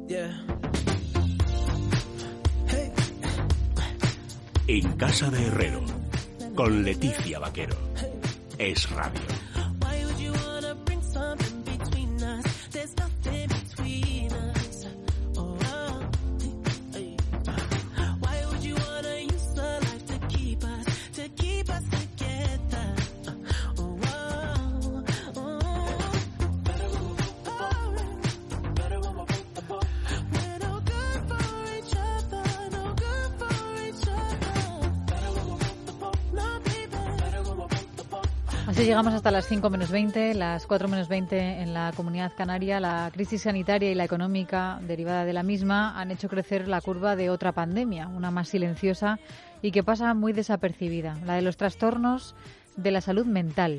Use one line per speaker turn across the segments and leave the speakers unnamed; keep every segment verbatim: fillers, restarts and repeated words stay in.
En Casa de Herrero, con Leticia Vaquero. Es Radio.
Así llegamos hasta las cinco menos veinte, las cuatro menos veinte en la Comunidad Canaria. La crisis sanitaria y la económica derivada de la misma han hecho crecer la curva de otra pandemia, una más silenciosa y que pasa muy desapercibida, la de los trastornos de la salud mental.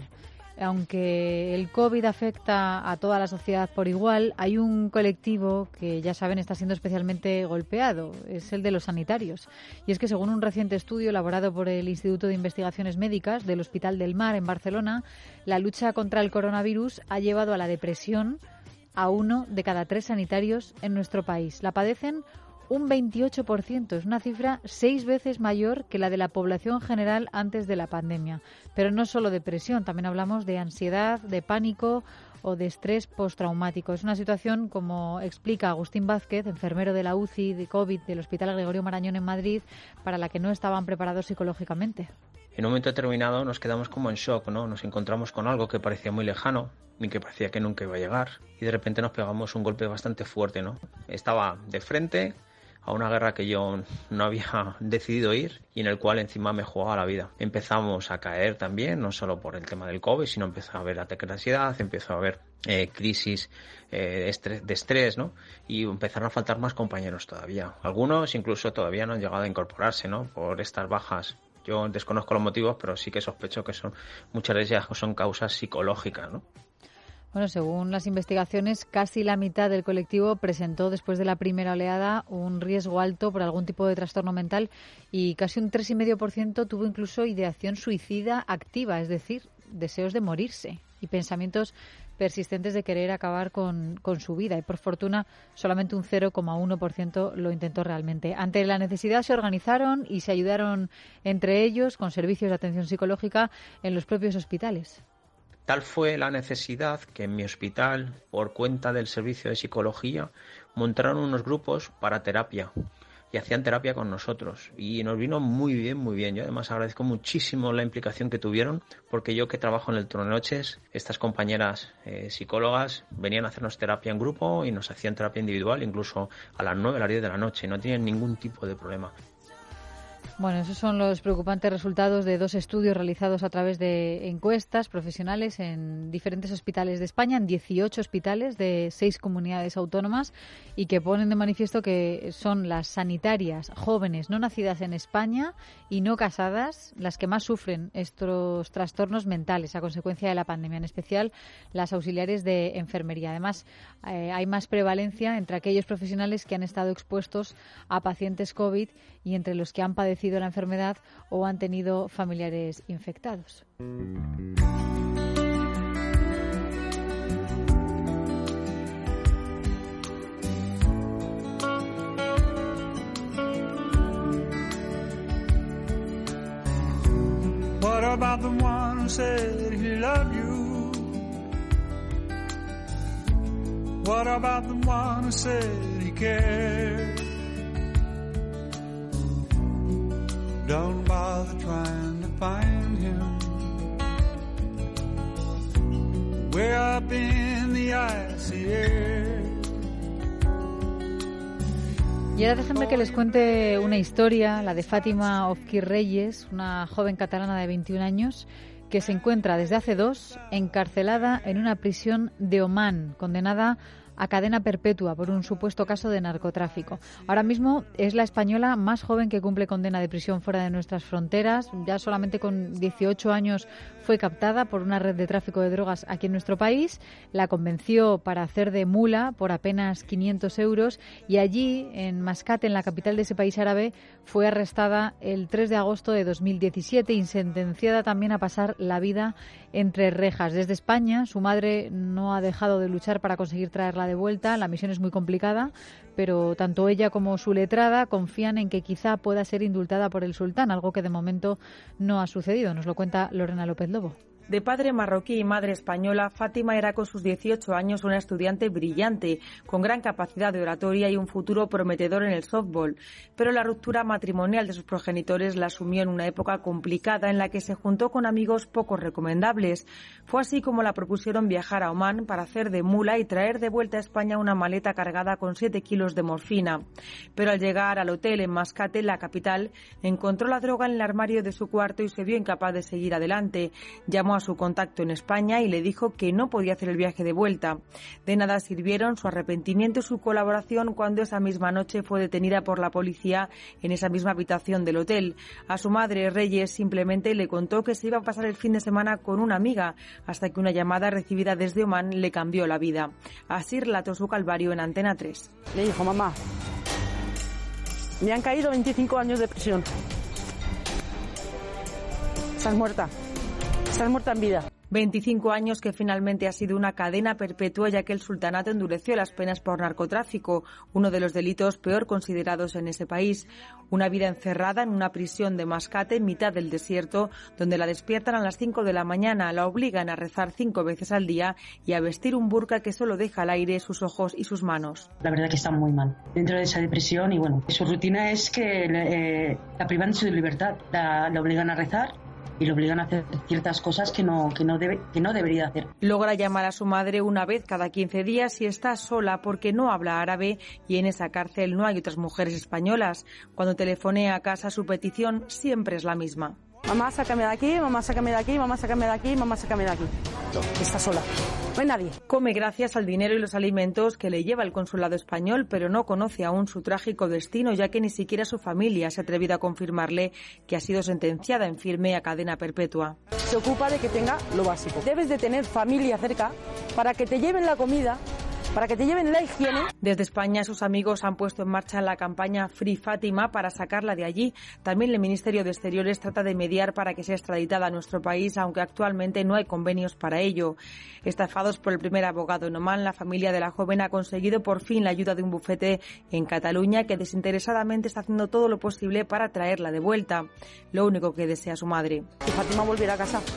Aunque el COVID afecta a toda la sociedad por igual, hay un colectivo que, ya saben, está siendo especialmente golpeado. Es el de los sanitarios. Y es que, según un reciente estudio elaborado por el Instituto de Investigaciones Médicas del Hospital del Mar en Barcelona, la lucha contra el coronavirus ha llevado a la depresión a uno de cada tres sanitarios en nuestro país. La padecen un veintiocho por ciento, es una cifra seis veces mayor que la de la población general antes de la pandemia. Pero no solo depresión, también hablamos de ansiedad, de pánico o de estrés postraumático. Es una situación, como explica Agustín Vázquez, enfermero de la U C I de COVID del Hospital Gregorio Marañón en Madrid, para la que no estaban preparados psicológicamente.
En un momento determinado nos quedamos como en shock, ¿no? Nos encontramos con algo que parecía muy lejano, ni que parecía que nunca iba a llegar, y de repente nos pegamos un golpe bastante fuerte, ¿no? Estaba de frente a una guerra que yo no había decidido ir y en el cual encima me jugaba la vida. Empezamos a caer también, no solo por el tema del COVID, sino empezó a haber ataques de ansiedad, empezó a haber eh, crisis eh, de, estrés, de estrés, ¿no? Y empezaron a faltar más compañeros todavía. Algunos incluso todavía no han llegado a incorporarse, ¿no? Por estas bajas. Yo desconozco los motivos, pero sí que sospecho que son muchas de ellas son causas psicológicas, ¿no?
Bueno, según las investigaciones, casi la mitad del colectivo presentó después de la primera oleada un riesgo alto por algún tipo de trastorno mental y casi un tres coma cinco por ciento tuvo incluso ideación suicida activa, es decir, deseos de morirse y pensamientos persistentes de querer acabar con, con su vida. Y por fortuna, solamente un cero coma uno por ciento lo intentó realmente. Ante la necesidad se organizaron y se ayudaron entre ellos con servicios de atención psicológica en los propios hospitales.
Tal fue la necesidad que en mi hospital, por cuenta del servicio de psicología, montaron unos grupos para terapia y hacían terapia con nosotros y nos vino muy bien, muy bien. Yo además agradezco muchísimo la implicación que tuvieron porque yo que trabajo en el turno de noches, estas compañeras eh, psicólogas venían a hacernos terapia en grupo y nos hacían terapia individual incluso a las nueve, a las diez de la noche, no tenían ningún tipo de problema.
Bueno, esos son los preocupantes resultados de dos estudios realizados a través de encuestas profesionales en diferentes hospitales de España, en dieciocho hospitales de seis comunidades autónomas, y que ponen de manifiesto que son las sanitarias jóvenes no nacidas en España y no casadas las que más sufren estos trastornos mentales a consecuencia de la pandemia, en especial las auxiliares de enfermería. Además, eh, hay más prevalencia entre aquellos profesionales que han estado expuestos a pacientes COVID y entre los que han padecido la enfermedad o han tenido familiares infectados.
What about the one who said he loved you? What about the one who said he cared? Don't bother trying to find him. Way up in the icy air.
Y ahora déjenme que les cuente una historia, la de Fátima Ofquir Reyes, una joven catalana de veintiún años que se encuentra desde hace dos encarcelada en una prisión de Omán, condenada a cadena perpetua por un supuesto caso de narcotráfico. Ahora mismo es la española más joven que cumple condena de prisión fuera de nuestras fronteras. Ya solamente con dieciocho años fue captada por una red de tráfico de drogas aquí en nuestro país. La convenció para hacer de mula por apenas quinientos euros y allí, en Mascate, en la capital de ese país árabe, fue arrestada el tres de agosto de dos mil diecisiete y sentenciada también a pasar la vida entre rejas. Desde España, su madre no ha dejado de luchar para conseguir traerla de vuelta. La misión es muy complicada, pero tanto ella como su letrada confían en que quizá pueda ser indultada por el sultán, algo que de momento no ha sucedido. Nos lo cuenta Lorena López Lobo.
De padre marroquí y madre española, Fátima era con sus dieciocho años una estudiante brillante, con gran capacidad de oratoria y un futuro prometedor en el softball. Pero la ruptura matrimonial de sus progenitores la asumió en una época complicada en la que se juntó con amigos poco recomendables. Fue así como la propusieron viajar a Omán para hacer de mula y traer de vuelta a España una maleta cargada con siete kilos de morfina. Pero al llegar al hotel en Mascate, la capital, encontró la droga en el armario de su cuarto y se vio incapaz de seguir adelante. Llamó a su contacto en España y le dijo que no podía hacer el viaje de vuelta. De nada sirvieron su arrepentimiento y su colaboración cuando esa misma noche fue detenida por la policía en esa misma habitación del hotel. A su madre, Reyes, simplemente le contó que se iba a pasar el fin de semana con una amiga, hasta que una llamada recibida desde Omán le cambió la vida. Así relató su calvario en Antena tres.
Le dijo: mamá, me han caído veinticinco años de prisión. Estás muerta. Estás muerta en vida.
veinticinco años que finalmente ha sido una cadena perpetua, ya que el sultanato endureció las penas por narcotráfico, uno de los delitos peor considerados en ese país. Una vida encerrada en una prisión de Mascate, en mitad del desierto, donde la despiertan a las cinco de la mañana, la obligan a rezar cinco veces al día y a vestir un burka que solo deja al aire sus ojos y sus manos.
La verdad que está muy mal dentro de esa depresión y bueno, su rutina es que eh, la privan de su libertad, la, la obligan a rezar y le obligan a hacer ciertas cosas que no, que no debe, que no debería hacer.
Logra llamar a su madre una vez cada quince días y está sola porque no habla árabe y en esa cárcel no hay otras mujeres españolas. Cuando telefonea a casa, su petición siempre es la misma.
Mamá, sácame de aquí, mamá, sácame de aquí, mamá, sácame de aquí, mamá, sácame de aquí. No. Está sola. No hay nadie.
Come gracias al dinero y los alimentos que le lleva el consulado español, pero no conoce aún su trágico destino, ya que ni siquiera su familia se ha atrevido a confirmarle que ha sido sentenciada en firme a cadena perpetua.
Se ocupa de que tenga lo básico. Debes de tener familia cerca para que te lleven la comida, para que te lleven la higiene.
Desde España, sus amigos han puesto en marcha la campaña Free Fátima para sacarla de allí. También el Ministerio de Exteriores trata de mediar para que sea extraditada a nuestro país, aunque actualmente no hay convenios para ello. Estafados por el primer abogado en Omán, la familia de la joven ha conseguido por fin la ayuda de un bufete en Cataluña que desinteresadamente está haciendo todo lo posible para traerla de vuelta. Lo único que desea su madre.
Que Fátima volviera a casa,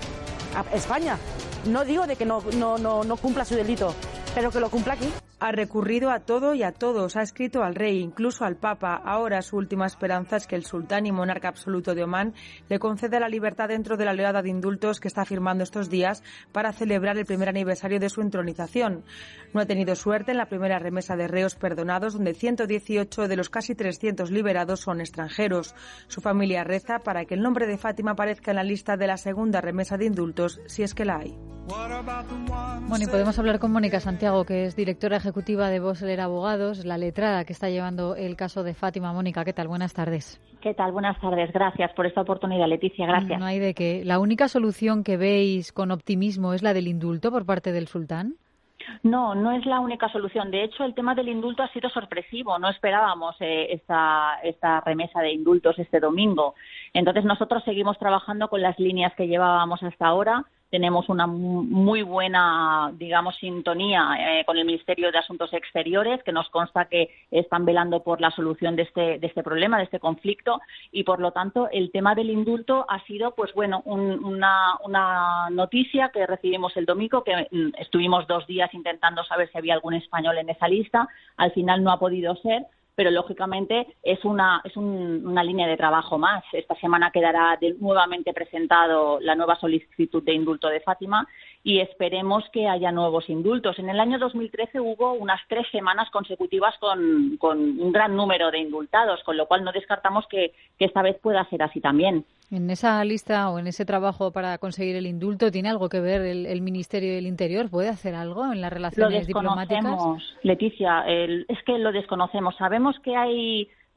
a España. No digo de que no, no, no, no cumpla su delito, pero que lo cumpla aquí.
Ha recurrido a todo y a todos, ha escrito al rey, incluso al papa. Ahora su última esperanza es que el sultán y monarca absoluto de Omán le conceda la libertad dentro de la oleada de indultos que está firmando estos días para celebrar el primer aniversario de su entronización. No ha tenido suerte en la primera remesa de reos perdonados, donde ciento dieciocho de los casi trescientos liberados son extranjeros. Su familia reza para que el nombre de Fátima aparezca en la lista de la segunda remesa de indultos, si es que la hay.
Bueno, y podemos hablar con Mónica Santiago, que es directora ejecutiva de Bosler Abogados, la letrada que está llevando el caso de Fátima. Mónica, ¿qué tal? Buenas tardes.
¿Qué tal? Buenas tardes. Gracias por esta oportunidad, Leticia. Gracias.
No hay de qué. ¿La única solución que veis con optimismo es la del indulto por parte del sultán?
No, no es la única solución. De hecho, el tema del indulto ha sido sorpresivo. No esperábamos eh, esta, esta remesa de indultos este domingo. Entonces, nosotros seguimos trabajando con las líneas que llevábamos hasta ahora. Tenemos una muy buena, digamos, sintonía eh, con el Ministerio de Asuntos Exteriores, que nos consta que están velando por la solución de este, de este problema, de este conflicto, y por lo tanto el tema del indulto ha sido, pues bueno, un, una, una noticia que recibimos el domingo, que mm, estuvimos dos días intentando saber si había algún español en esa lista, al final no ha podido ser. Pero lógicamente es una es un, una línea de trabajo más. Esta semana quedará de, nuevamente presentado la nueva solicitud de indulto de Fátima y esperemos que haya nuevos indultos. En el año dos mil trece hubo unas tres semanas consecutivas con, con un gran número de indultados, con lo cual no descartamos que, que esta vez pueda ser así también.
En esa lista o en ese trabajo para conseguir el indulto, ¿tiene algo que ver el, el Ministerio del Interior? ¿Puede hacer algo en las relaciones diplomáticas?
Lo desconocemos, Leticia, el, es que lo desconocemos. Sabemos que hay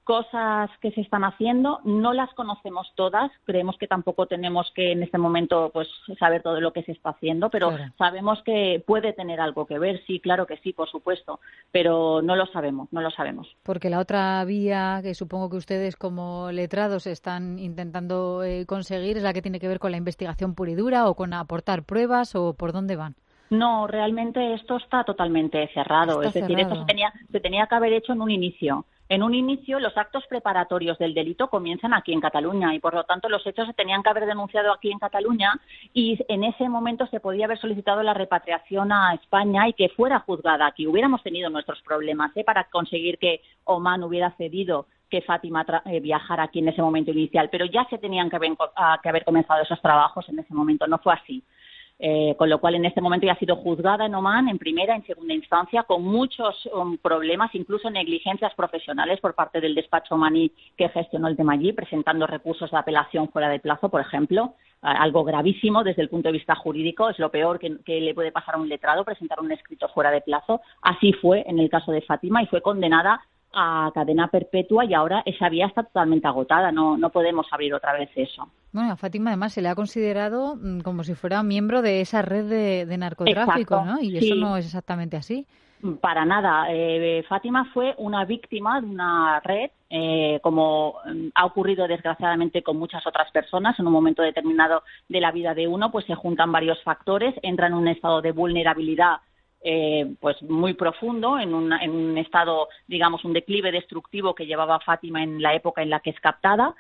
cosas que se están haciendo, no las conocemos todas, creemos que tampoco tenemos que en este momento pues saber todo lo que se está haciendo, pero claro, sabemos que puede tener algo que ver, sí, claro que sí, por supuesto, pero no lo sabemos, no lo sabemos.
Porque la otra vía que supongo que ustedes como letrados están intentando eh, conseguir es la que tiene que ver con la investigación pura y dura o con aportar pruebas o por dónde van.
No, realmente esto está totalmente cerrado,
está
es decir,
cerrado.
esto se tenía, se tenía que haber hecho en un inicio. En un inicio, los actos preparatorios del delito comienzan aquí en Cataluña y, por lo tanto, los hechos se tenían que haber denunciado aquí en Cataluña y en ese momento se podía haber solicitado la repatriación a España y que fuera juzgada aquí. Hubiéramos tenido nuestros problemas ¿eh? para conseguir que Oman hubiera cedido que Fátima tra- eh, viajara aquí en ese momento inicial, pero ya se tenían que haber, uh, que haber comenzado esos trabajos en ese momento. No fue así. Eh, con lo cual, en este momento ya ha sido juzgada en Oman, en primera, en segunda instancia, con muchos um, problemas, incluso negligencias profesionales por parte del despacho omaní que gestionó el tema allí, presentando recursos de apelación fuera de plazo, por ejemplo, eh, algo gravísimo desde el punto de vista jurídico, es lo peor que, que le puede pasar a un letrado, presentar un escrito fuera de plazo. Así fue en el caso de Fátima y fue condenada a cadena perpetua y ahora esa vía está totalmente agotada, no, no podemos abrir otra vez eso.
Bueno, a Fátima además se le ha considerado mm, como si fuera miembro de esa red de, de narcotráfico,
Exacto,
¿no? Y
sí.
eso no es exactamente así.
Para nada. Eh, Fátima fue una víctima de una red, eh, como eh, ha ocurrido desgraciadamente con muchas otras personas. En un momento determinado de la vida de uno, pues se juntan varios factores, entra en un estado de vulnerabilidad Eh, pues muy profundo, en un, en un estado, digamos, un declive destructivo que llevaba Fátima en la época en la que es captada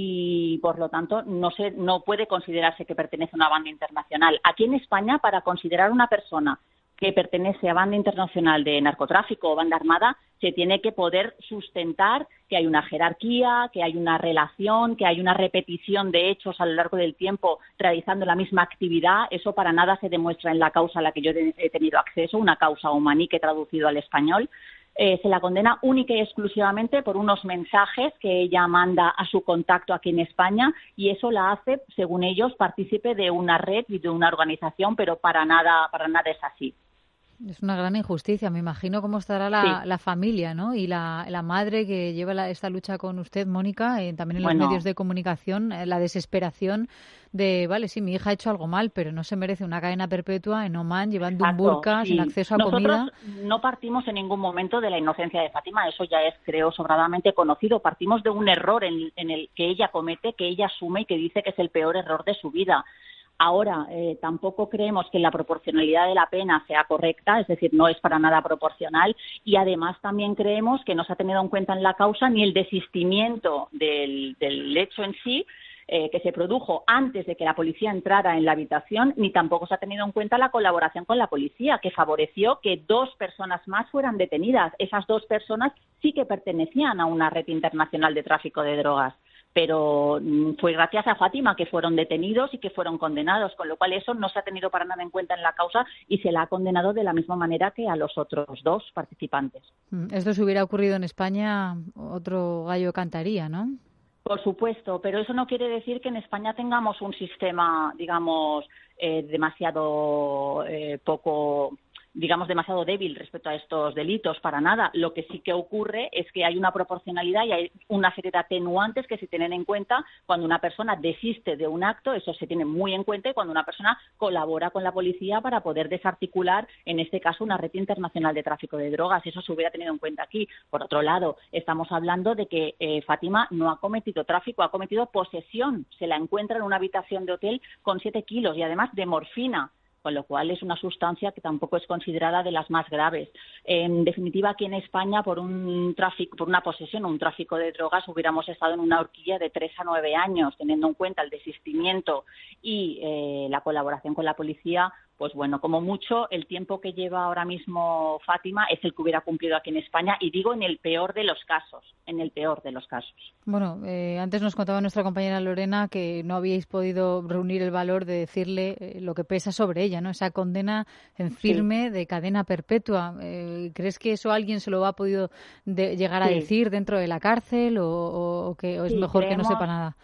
y, por lo tanto, no se, no puede considerarse que pertenece a una banda internacional. Aquí en España, para considerar una persona que pertenece a banda internacional de narcotráfico o banda armada, se tiene que poder sustentar que hay una jerarquía, que hay una relación, que hay una repetición de hechos a lo largo del tiempo realizando la misma actividad. Eso para nada se demuestra en la causa a la que yo he tenido acceso, una causa omaní que he traducido al español. Eh, se la condena única y exclusivamente por unos mensajes que ella manda a su contacto aquí en España y eso la hace, según ellos, partícipe de una red y de una organización, pero para nada, para nada es así.
Es una gran injusticia. Me imagino cómo estará la, sí. la familia, ¿no? Y la, la madre que lleva la, esta lucha con usted, Mónica, eh, también en los bueno. medios de comunicación, eh, la desesperación de, vale, sí, mi hija ha hecho algo mal, pero no se merece una cadena perpetua en Omán llevando Exacto, un burka sí. sin acceso a
Nosotros
comida.
No partimos en ningún momento de la inocencia de Fátima, eso ya es, creo, sobradamente conocido. Partimos de un error en, en el que ella comete, que ella asume y que dice que es el peor error de su vida. Ahora, eh, tampoco creemos que la proporcionalidad de la pena sea correcta, es decir, no es para nada proporcional y además también creemos que no se ha tenido en cuenta en la causa ni el desistimiento del, del hecho en sí, eh, que se produjo antes de que la policía entrara en la habitación, ni tampoco se ha tenido en cuenta la colaboración con la policía, que favoreció que dos personas más fueran detenidas. Esas dos personas sí que pertenecían a una red internacional de tráfico de drogas. Pero fue gracias a Fátima que fueron detenidos y que fueron condenados, con lo cual eso no se ha tenido para nada en cuenta en la causa y se la ha condenado de la misma manera que a los otros dos participantes.
Esto si hubiera ocurrido en España, otro gallo cantaría, ¿no?
Por supuesto, pero eso no quiere decir que en España tengamos un sistema, digamos, eh, demasiado eh, poco... digamos, demasiado débil respecto a estos delitos, para nada. Lo que sí que ocurre es que hay una proporcionalidad y hay una serie de atenuantes que se tienen en cuenta cuando una persona desiste de un acto, eso se tiene muy en cuenta, y cuando una persona colabora con la policía para poder desarticular, en este caso, una red internacional de tráfico de drogas. Eso se hubiera tenido en cuenta aquí. Por otro lado, estamos hablando de que eh, Fátima no ha cometido tráfico, ha cometido posesión. Se la encuentra en una habitación de hotel con siete kilos y además de morfina, con lo cual es una sustancia que tampoco es considerada de las más graves. En definitiva, aquí en España, por un tráfico, por una posesión o un tráfico de drogas, hubiéramos estado en una horquilla de tres a nueve años, teniendo en cuenta el desistimiento y eh, la colaboración con la policía. Pues bueno, como mucho, el tiempo que lleva ahora mismo Fátima es el que hubiera cumplido aquí en España, y digo en el peor de los casos, en el peor de los casos.
Bueno, eh, antes nos contaba nuestra compañera Lorena que no habíais podido reunir el valor de decirle eh, lo que pesa sobre ella, ¿no? Esa condena en firme sí. de cadena perpetua. Eh, ¿Crees que eso alguien se lo ha podido de, llegar a sí. decir dentro de la cárcel o, o, o que o es sí, mejor creemos... que no sepa nada?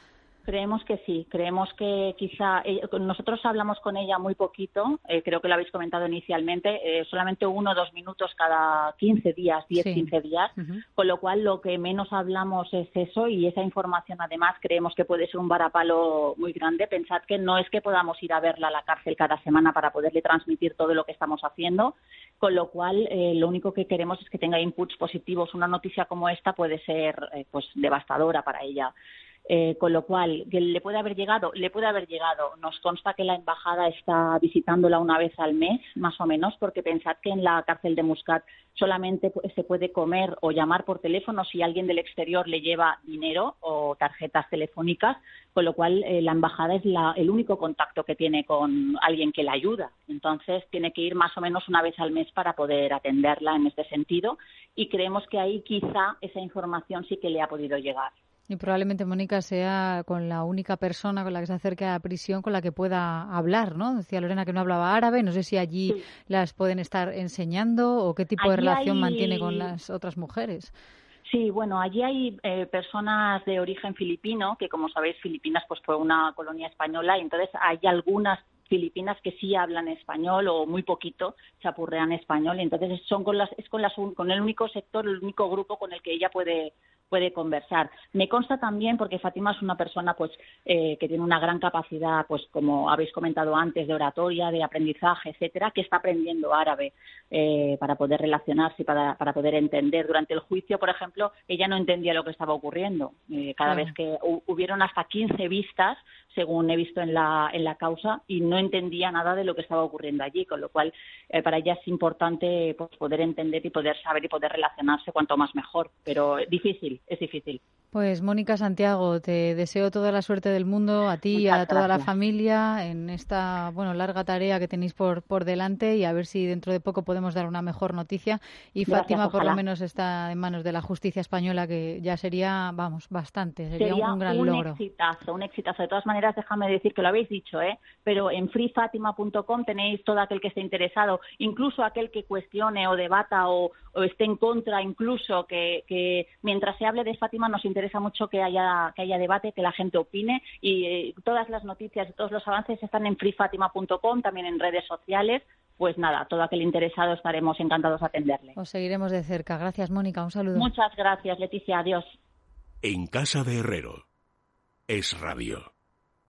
Creemos que sí, creemos que quizá eh, nosotros hablamos con ella muy poquito, eh, creo que lo habéis comentado inicialmente, eh, solamente uno o dos minutos cada quince días, diez, sí. quince días, uh-huh. Con lo cual lo que menos hablamos es eso y esa información además creemos que puede ser un varapalo muy grande. Pensad que no es que podamos ir a verla a la cárcel cada semana para poderle transmitir todo lo que estamos haciendo, con lo cual eh, lo único que queremos es que tenga inputs positivos. Una noticia como esta puede ser eh, pues devastadora para ella. Eh, con lo cual, que le puede haber llegado, le puede haber llegado. Nos consta que la embajada está visitándola una vez al mes, más o menos, porque pensad que en la cárcel de Muscat solamente se puede comer o llamar por teléfono si alguien del exterior le lleva dinero o tarjetas telefónicas, con lo cual eh, la embajada es la, el único contacto que tiene con alguien que la ayuda. Entonces, tiene que ir más o menos una vez al mes para poder atenderla en este sentido y creemos que ahí quizá esa información sí que le ha podido llegar.
Y probablemente Mónica sea con la única persona con la que se acerque a la prisión con la que pueda hablar, ¿no? Decía Lorena que no hablaba árabe, no sé si allí sí. las pueden estar enseñando o qué tipo allí de relación hay... mantiene con las otras mujeres.
Sí, bueno, allí hay eh, personas de origen filipino, que como sabéis Filipinas pues fue una colonia española y entonces hay algunas filipinas que sí hablan español o muy poquito chapurrean español y entonces son con las es con las con el único sector, el único grupo con el que ella puede puede conversar. Me consta también, porque Fátima es una persona pues eh, que tiene una gran capacidad, pues como habéis comentado antes, de oratoria, de aprendizaje, etcétera, que está aprendiendo árabe eh, para poder relacionarse y para, para poder entender. Durante el juicio, por ejemplo, ella no entendía lo que estaba ocurriendo. Eh, cada uh-huh. vez que hu- hubieron hasta quince vistas, según he visto en la, en la causa, y no entendía nada de lo que estaba ocurriendo allí, con lo cual eh, para ella es importante pues, poder entender y poder saber y poder relacionarse cuanto más mejor, pero difícil. Es difícil.
Pues Mónica Santiago, te deseo toda la suerte del mundo a ti y a toda la familia en esta bueno larga tarea que tenéis por por delante y a ver si dentro de poco podemos dar una mejor noticia y gracias, Fátima por ojalá. Lo menos está en manos de la justicia española, que ya sería, vamos, bastante, sería, sería un gran
un
logro.
Un exitazo, un exitazo. De todas maneras, déjame decir que lo habéis dicho, ¿eh? Pero en free fatima punto com tenéis todo aquel que esté interesado, incluso aquel que cuestione o debata o, o esté en contra, incluso que, que mientras se hable de Fátima nos interesa mucho que haya que haya debate, que la gente opine y eh, todas las noticias y todos los avances están en free fatima punto com, también en redes sociales. Pues nada, todo aquel interesado estaremos encantados de atenderle.
Os seguiremos de cerca. Gracias, Mónica. Un saludo.
Muchas gracias, Leticia. Adiós.
En Casa de Herrero. Es Radio.